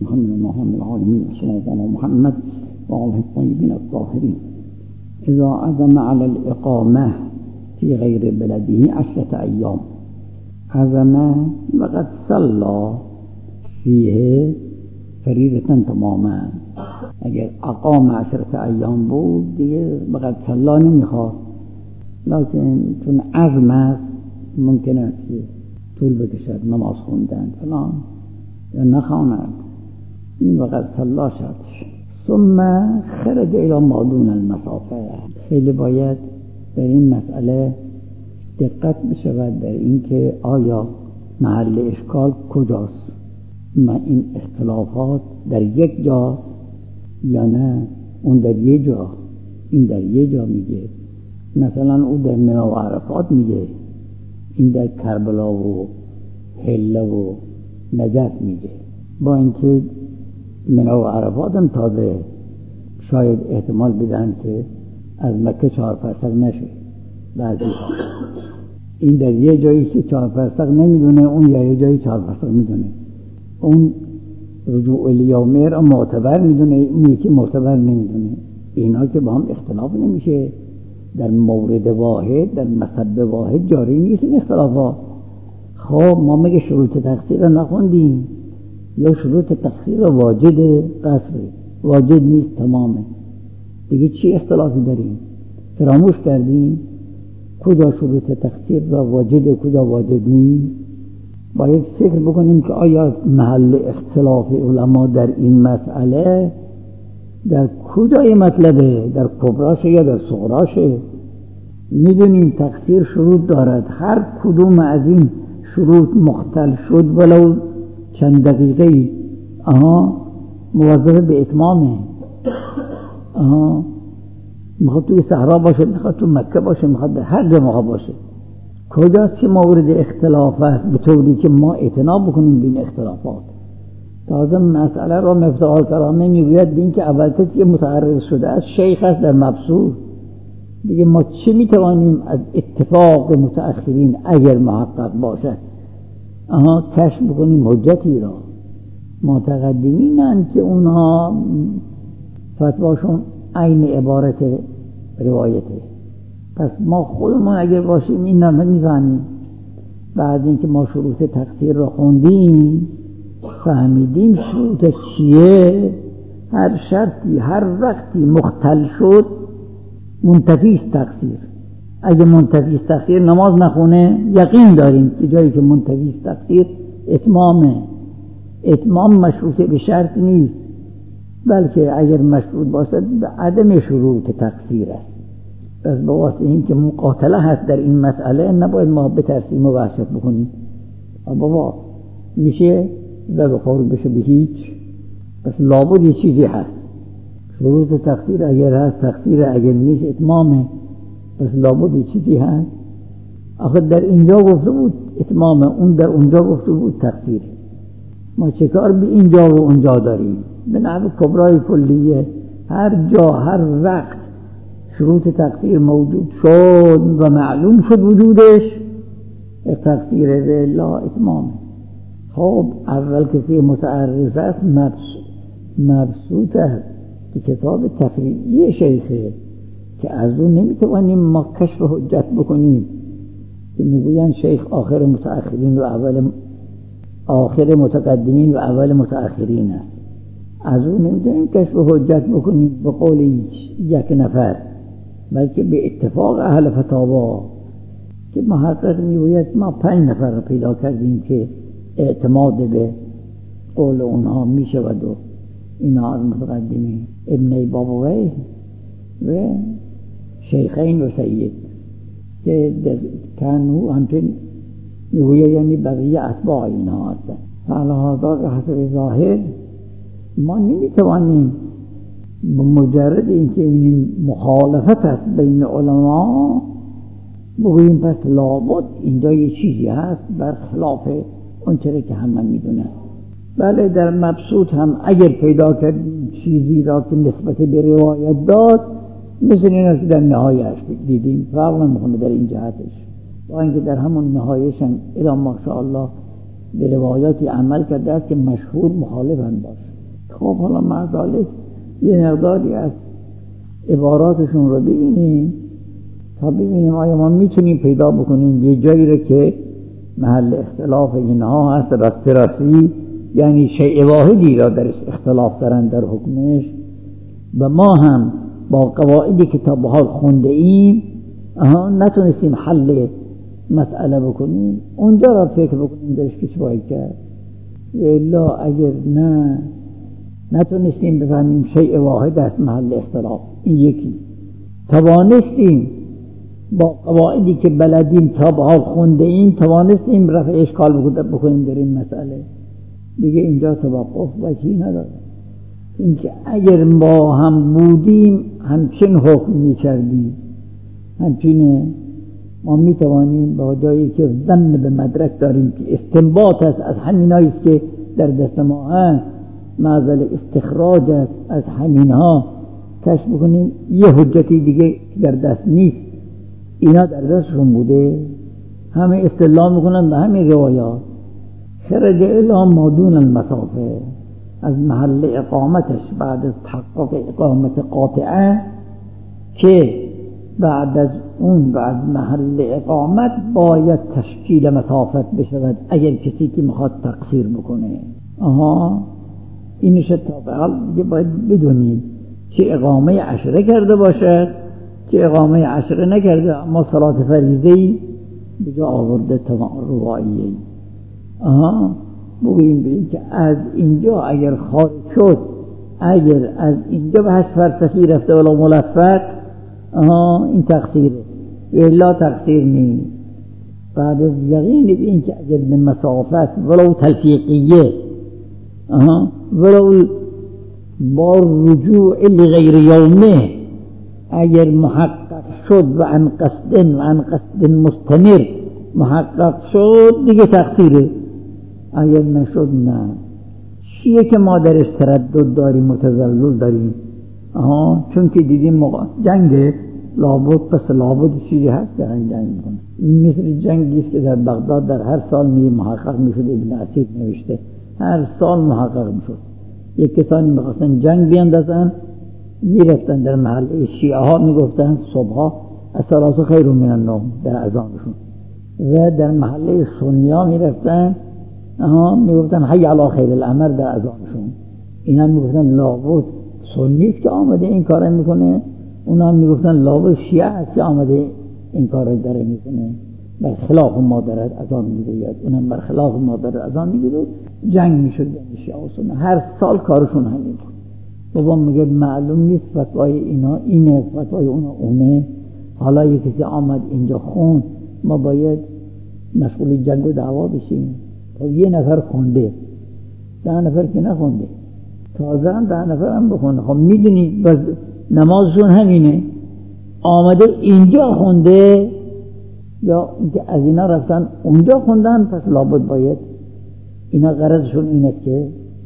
محمد العالمين صلى الله على محمد وعلى الطيبين الطاهرين. إذا عزم على الإقامة في غير بلده 10 أيام عزم وقد صلى فيه فریضة تماما. اگر اقام 10 ایام بود دیگه بقد صلا نمیخواد، لکن چون عزم است ممکن است که طول بکشد نماز خوندن فلان یا نخواند، این بقد صلا شد. ثم خرج الى ما دون المسافه. خیلی باید در این مسئله دقت بشود در اینکه آیا محل اشکال کجاست، ما این اختلافات در یک جا یا نه اون در یک جا. این در یک جا میگه، مثلا او در منی و عرفات میگه، این در کربلا و حله و نجف میگه. با اینکه منی و عرفات هم تازه شاید احتمال بدن که از مکه 4 فرسخ نشه بعضی ها. این در یه جایی که 4 فرسخ نمیدونه، اون یه جایی 4 فرسخ میدونه. اون رجوع الیومیر معتبر میدونه، اون یکی معتبر نمیدونه. اینا که با هم اختلاف نمیشه در مورد واحد، در مصب واحد جاری نیست این اختلافات. خب ما مگه شروط تقصیر رو نخوندیم؟ یا شروط تقصیر واجد قصر واجد نیست تمامه دیگه، چی اختلافی داریم؟ فراموش کردیم کجا شروط تقصیر را واجد کجا واجد نیست. باید فکر بکنیم که آیا محل اختلاف علما در این مسئله در کجای مطلبه، در کبراشه یا در صغراشه؟ میدونیم تقصیر شروط دارد، هر کدوم از این شروط مختل شد ولو چند دقیقه موظف به اتمامه. میخواد توی صحرا باشه، میخواد تو مکه باشه، میخواد در هر جا باشه. کجاست که مورد اختلاف است به طوری که ما اعتنا بکنیم به این اختلافات؟ تازه مسئله را مفتاح الکرامه میگوید بین که اول کسی که متعرض شده است شیخ است در مبسوط. دیگه ما چه میتوانیم از اتفاق متأخرین اگر محقق باشد کشف بکنیم حجتی را؟ متقدمینن که اونها فتواشون عین عبارت روایته. پس ما خودمون اگر باشیم این نمیفهمیم. بعد اینکه ما شروط تقصیر را خوندیم فهمیدیم شروط چیه، هر شرطی هر وقتی مختل شد منتفی است تقصیر. اگه منتفی است تقصیر نماز نخونه، یقین داریم که جایی که منتفی است تقصیر اتمامه. اتمام مشروط به شرط نیست، بلکه اگر مشروط باشد به عدم شروط تقصیر است. پس با واسه این که مقاتله هست در این مسئله نباید ما بترسیم و وحشت بکنیم. بابا میشه و بخور بشه به هیچ. پس لابد یه چیزی هست. شروط تقصیر اگر هست تقصیر، اگر نیست اتمامه. پس لابد یه چیزی هست. آخه در اینجا گفته بود اتمامه، اون در اونجا گفته بود تقصیر. ما چه کار به اینجا و اونجا داریم؟ به نحو کبرای کلیه هر جا هر وقت شروط تقصیر موجود شد و معلوم شد وجودش، تقصیر لا اتمامه. خب اول کسی متعرض است مبسوط است که کتاب تفریعی شیخه که از اون نمیتوانیم ما کشف حجت بکنیم که میگوین شیخ آخر متأخرین و اول آخر متقدمین و اول متأخرین است. از اون نمیتونیم کشف حجت بکنیم به قول یک نفر، بلکه به اتفاق اهل فتاوا که محقق میگوید ما 5 نفر را پیدا کردیم که اعتماد به قول اونها میشود و اینا از متقدمین ابن بابوی و شیخین و سید که کنو همچنین میگوید یعنی بقیه اتباع اینا هستن. فعلا که حسب ظاهر ما نمیتوانیم به مجرد اینکه این مخالفت است بین علما بگوییم پس لابد اینجا یه چیزی هست برخلاف اون چیزی که همه میدونن. بله در مبسوط هم اگر پیدا کرد چیزی را که نسبت به روایت داد، مثل این است که در نهایش دیدیم فرق نمیکنه در این جهتش، با اینکه در همون نهایش هم الا ماشاءالله به روایاتی عمل کرده است که مشهور مخالفن باشه. خب حالا معذالک یه مقداری از عباراتشون رو ببینیم تا ببینیم آیا ما میتونیم پیدا بکنیم یه جایی رو که محل اختلاف اینها هست راستی، یعنی شیء واحدی را درش اختلاف دارن در حکمش و ما هم با قواعدی که تا به حال خونده ایم نتونستیم حل مسئله بکنیم، اونجا را فکر بکنیم درش که چه باید کرد. الا اگر نتونستیم بفهمیم شیء واحد است محل اختلاف، این یکی توانستیم با قواعدی که بلدیم تا به حال خونده ایم توانستیم رفع اشکال بکنیم در این مسئله، دیگه اینجا توقف وجهی نداره. اینکه اگر ما هم بودیم همچین حکم می‌کردیم، همچینه ما میتوانیم با جایی که ظن به مدرک داریم که استنباط است از همینایی است که در دست ما هست، معضل استخراج است از همینها کشف بکنیم یه حجتی دیگه در دست نیست، اینا در دستشون بوده، همه استدلال میکنن به همین روایات. خرج الی ما دون المسافه، از محل اقامتش بعد از تحقق اقامت قاطعه که بعد از اون بعد محل اقامت باید تشکیل مسافت بشود اگر کسی که میخواد تقصیر بکنه. اینش تا باید بدونید چه اقامه عشره کرده باشد چه اقامه عشره نکرده اما صلات فریضه‌ای به جا آورده رواییه‌ای. بگوییم بگیم که از اینجا اگر خارج شد، اگر از اینجا به 8 فرسخی رفته ولی ملفق، این تقصیره و الا تقصیر نیست. بعد از یقین به این که اگر به مسافت ولو تلفیقیه ولو با رجوع لغیر یومه اگر محقق شد و عن قصد مستمر محقق شد دیگه تقصیره، اگر نشد نه. چیه که ما درش تردد داریم متزلزل داریم؟ چون که دیدیم جنگ لابد پس لابد چیزی هست که جنگ میکنه. مثل جنگی است که در بغداد در هر سال محقق میشد، ابن اسیر نوشته هر سال محقق میشد. یک کسانی میخواستن جنگ بیاندازن میرفتن در محله شیعه ها میگفتن صبحا الصلاة خیر من النوم در اذانشون، و در محله سنی ها میرفتن میگفتن حی علی خیر العمل در اذانشون. اینا میگفتن لابد سنی است که آمده این کار میکنه، اونا میگفتن لابد شیعه است که آمده این کار داره میکنه، بر خلاف ما دارد اذان میگوید، اونم بر خلاف ما دارد اذان میگوید. جنگ میشد بین شیعه و سنی، هر سال کارشون همین بود. بابا میگه معلوم نیست فتوای اینا اینه فتوای اونا اونه، حالا یک کسی آمد اینجا خون ما باید مشغول جنگ و دعوا بشیم. خب یه نفر خونده، 10 نفر که نخونده، تازه هم 10 نفر هم بخونده. خب میدونی بس نمازشون همینه، آمده اینجا خونده یا اینکه از اینا رفتن اونجا خوندن، پس لابد باید اینا غرضشون اینه که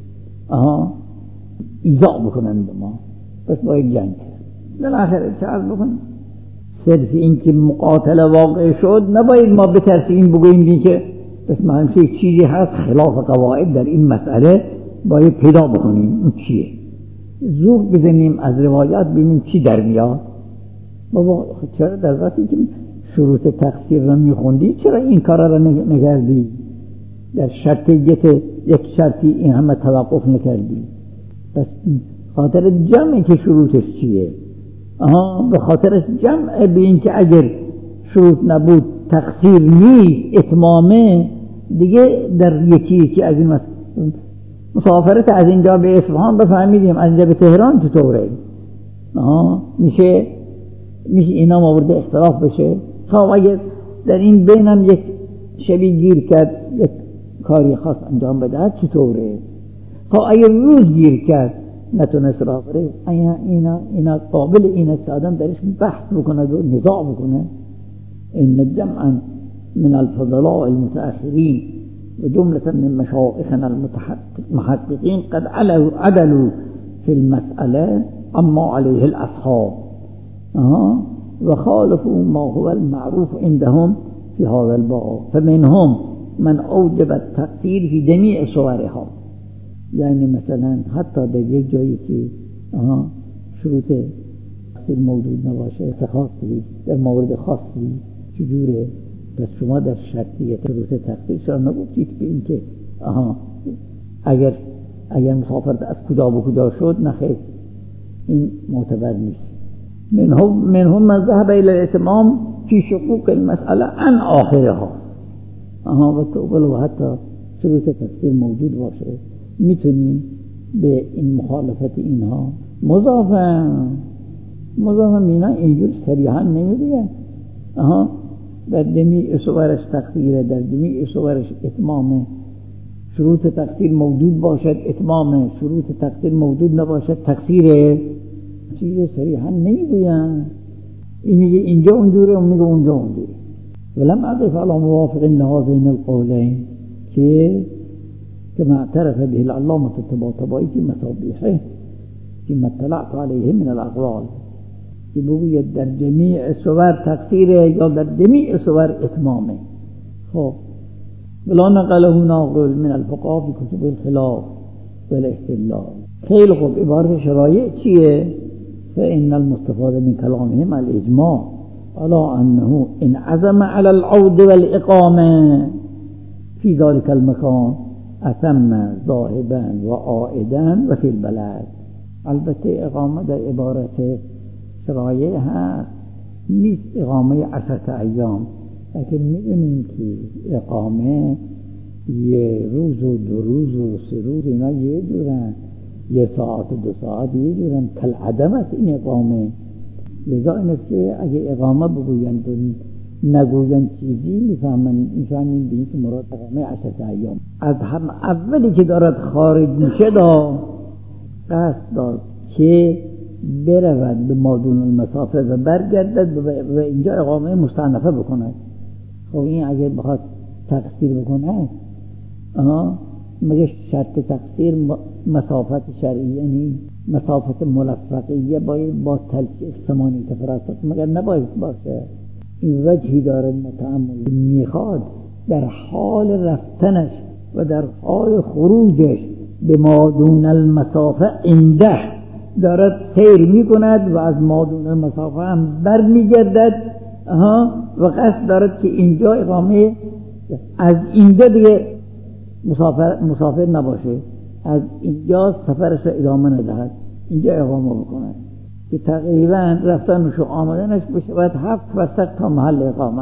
ایذا بکنن به ما، پس باید جنگ کرد. بالاخره چه عرض بکنم، صرف این که مقاتله واقع شد نباید ما بترسیم بگوییم که پس ما همشه یک چیزی هست خلاف قواعد در این مسئله باید پیدا بکنیم. اون چیه؟ زور بزنیم از روایات ببینیم چی در میاد. بابا چرا در وقتی که شروط تقصیر را میخوندی چرا این کارا را نکردی؟ در شرط یک شرطی این همه توقف نکردی؟ پس خاطر جمعی که شروطش چیه؟ به خاطرش جمع به این که اگر شروط نبود تقصیر نیست اتمامه دیگه. در یکی از این مسافرت از اینجا به اصفهان بفهمیدیم از اینجا به تهران چطوره؟ میشه اینا مورد اختلاف بشه. خب اگر در این بینم یک شبی گیر کرد یک کاری خاص انجام بده چطوره؟ خب اگر روز گیر کرد نتونست راه بره، اینا قابل این است آدم درش بحث بکنه و نزاع بکنه. ان جمعا من الفضلاء المتأخرین و جملة من مشایخنا المحققین قد عدلوا في المسألة اما عليه الاصحاب و خالفوا ما هو المعروف عندهم في هذا الباب فمنهم من اوجب التقصير في جميع صورها. یعنی مثلا حتی در یک جایی که شروط تقصیر موجود نباشه خاصی در مورد خاصی چجوره؟ پس شما در شرطیت شروط تقصیر شما نگفتید که این که اگر مسافر از کجا به کجا شد نخیر این معتبر نیست. منهم من ذهب الى الاتمام فی شقوق المسئله عن آخرها. و حتی شروط تقصیر موجود باشه میتونیم به این مخالفت اینها مضافه اینا اینجور صریحا نمیگن در جمیع صورش تقصیره، در جمیع صورش اتمامه. شروط تقصیر موجود باشد اتمامه، شروط تقصیر موجود نباشد تقصیره. چیز صریحا نمیگوین. این میگه اینجا اونجوره، اون میگه اونجا اونجوره. ولم اعرف على موافق لهذين القولين که كما اعترف به العلامة الطباطبائي في مصابيحه فيما اطلعت عليه من الاقوال که بگوید در جمیع صور تقصیره یا در جمیع صور اتمامه. خب ولا نقله ناقل من الفقهاء في كتب الخلاف والاحتلال. خیلی خوب، عبارت شرایع چیه؟ فإن المستفاد من كلامهم الإجماع على أنه إن عزم على العود والإقامة في ذلك المكان أتم ذاهبا وعائدا وفي البلد. البته اقامه در عبارت شرایع هست، نیست اقامه 10 ایام. لیکن می‌بینیم که اقامه یه روز و 2 روز و 3 روز اینا یه جورن، 1 ساعت و 2 ساعت یه جورن. کل عدم است این اقامه. لذا این است که اگه اقامه بگویند و نگویند چیزی میفهمیم به این که مراد اقامه 10 ایام. از هم اولی که دارد خارج میشه قصد داد که برود به مادون المسافه و برگردد و اینجا اقامه مستأنفه بکند. خب این اگه بخواد تقصیر بکنه مگه شرط تقصیر مسافت شرعیه نیست؟ مسافت ملفقیه باید با تلفیق 8 فراسخ مگر نباید باشه. این وجهی داره متأمل میخواد در حال رفتنش و در حال خروجش به مادون المسافه عنده دارد سیر میکند و از مادون المسافه هم بر میگردد و قصد دارد که اینجا اقامه از اینجا دیگه مسافر نباشه، از اینجا سفرش را ادامه ندهد، اینجا اقامه بکنه که تقریبا رفتنش و آمدنش بشه باید 7 فرسخ تا محل اقامه.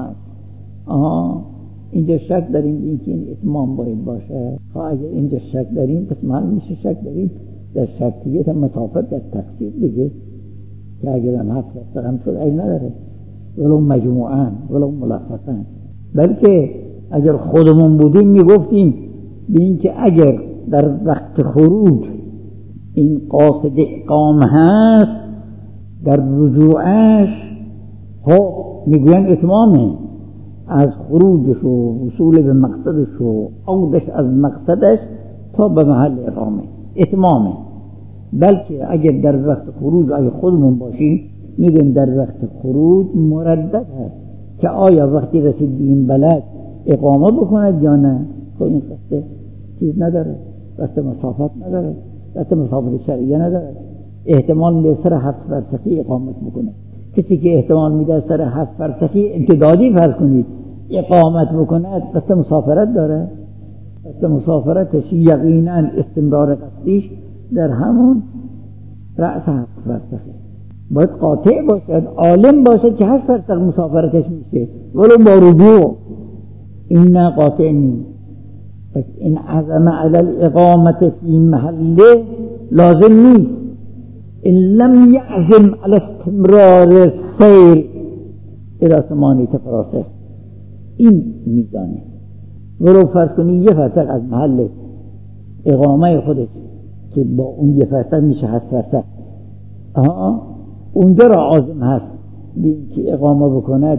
اینجا شک داریم اینکه این اتمام باید باشه. اگر اینجا شک داریم پس محل میشه شک داریم در شرطیت مسافت در تقصیر دیگه، که اگر هم 7 فرسخ هم شد این نداره، ولو مجموعاً ولو ملفقاً. بلکه اگر خودمون بودیم میگفتیم به این که اگر در وقت خروج این قاصد اقام هست در رجوعش میگوین اتمامه، از خروجش و وصول به مقصدش و عودش از مقصدش تا به محل اقامه اتمامه. بلکه اگر در وقت خروج اگه خودمون باشیم میگیم در وقت خروج مردد هست که آیا وقتی رسید به این بلد اقامه بکند یا نه. خب این قصه چیز نداره، قصه مسافت نداره، قصه مسافت شرعیه نداره. احتمال میده سر 7 فرسخی اقامت بکنه. کسی که احتمال میده سر 7 فرسخی امتدادی فرض کنید اقامت بکنه قصه مسافرت داره. قصه مسافرتش یقینا استمرار قصدیش در همون رأس 7 فرسخی. باید قاطع باشد، عالم باشد که 8 فرسخ مسافرتش میشه ولو با رجوع. این نه قاطع نیست. پس این عزم علی الاقامت فی محله لازم نیست. ان لم یعزم علی استمرار السیر الى 8 فراسخ این میزانه. ولو فرض کنی 1 فرسخ از محل اقامه خودش که با اون 1 فرسخ میشه 7 فرسخ اونجا را عازم هست بین که اقامه بکند،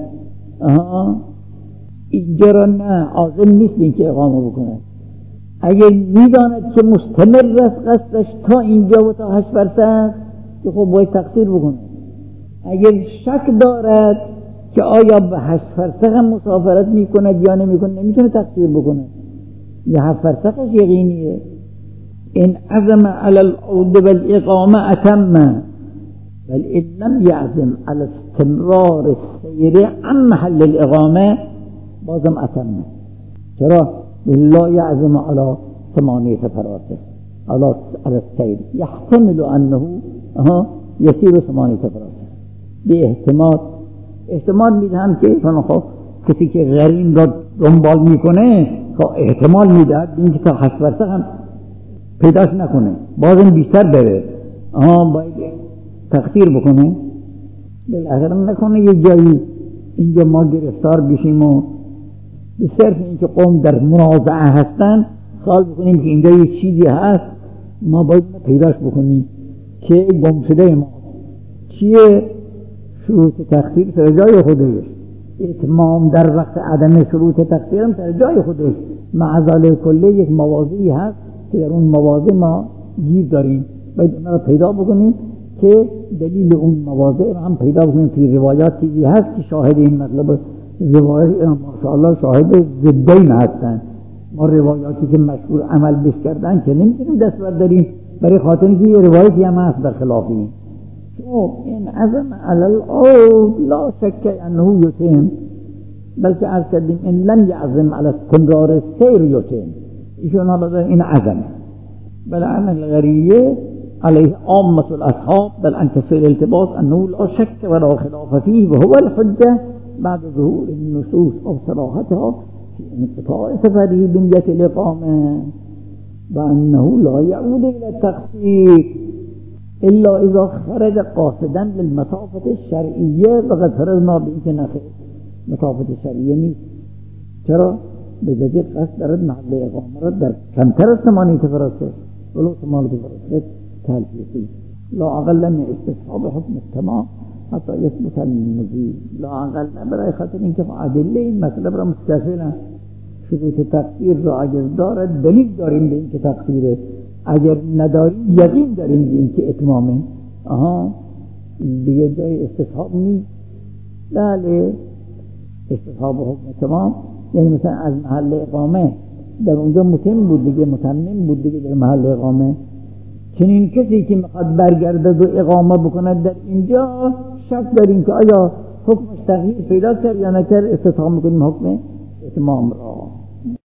اینجا را نه عازم نیست بین که اقامه بکند. اگر میداند که مستمر است قصدش تا اینجا و تا 8 فرسخ که خب باید تقصیر بکنه. اگر شک دارد که آیا به 8 فرسخ هم مسافرت میکند یا نمیکنه نمیتونه تقصیر بکنه. 7 فرسخش یقینیه. إن عزم على العود والإقامة أتم، بل إن لم يعزم على استمرار السير عن محل الإقامة بازم أتم. چرا؟ لا يعزم على 8 فراسخ على السير، يحتمل أنه يسير 8 فراسخ. احتمال میدهم که خب کسی که غریم را دنبال میکنه احتمال میدهد اینکه تا 8 فرسخ هم پیداش نکنه، بازم بیشتر بره، باید تقصیر بکنه. بالاخره نکنه یه جایی اینجا ما گرفتار بشیم و به صرف اینکه قوم در منازعه هستن خیال بکنیم که اینجا یه چیزی هست ما باید پیداش بکنیم که گم شده ما چیه. شروط تقصیر سر جای خودش، اتمام در وقت عدم شروط تقصیر هم سر جای خودش، معضل کله یک مواضعی هست که در اون مواضع ما گیر داریم، باید اون را پیدا بکنیم که دلیل اون مواضع هم پیدا بکنیم. توی روایاتی هست که شاهد این مطلب روایات ماشاءالله شاهد ضدین هستن. ما روایاتی که مشهور عمل بش کردن که نمیتونیم دست برداریم برای خاطر اینکه یه روایتی هم هست در خلاف این. این عزم علی العود لا شک انه یتم، بلکه عرض کردیم این لم یعزم علی استمرار السیر یتم. ایشون حالا این عزم بل عن الغریه عليه عامة الأصحاب، بل عن كسر الالتباس أنه لا شك ولا خلاف فيه، وهو الحجة بعد ظهور النصوص أو صراحتها في انقطاع سفره بنية الإقامة، وأنه لا يعود إلى التقصير إلا إذا خرج قاصدا للمسافة الشرعية، وقد فرضنا بإنك نخير مسافة الشرعية نیست. چرا؟ به جدید قصد دارد محل اقامه را در کمتر از 8 فراسخ ولو 8 فراسخ تلفیقی لا اقل من استصحاب حکم التمام حتی یثبت المزید، لا اقل برای خاطر اینکه ادله این مطلب را مستقلا شروط تقصیر را اگر دارد دلیل داریم به اینکه تقصیره، اگر نداریم یقین داریم به اینکه اتمامه. دیگه جای استصحاب نیست. بله استصحاب حکم تمام یعنی مثلا از محل اقامه در اونجا متم بود دیگه، متمم بود دیگه در محل اقامه. چنین کسی که میخواد برگردد و اقامه بکند در اینجا شک داریم که آیا حکمش تغییر پیدا کرد یا نکرد، استثاب میکنیم حکم اتمام را.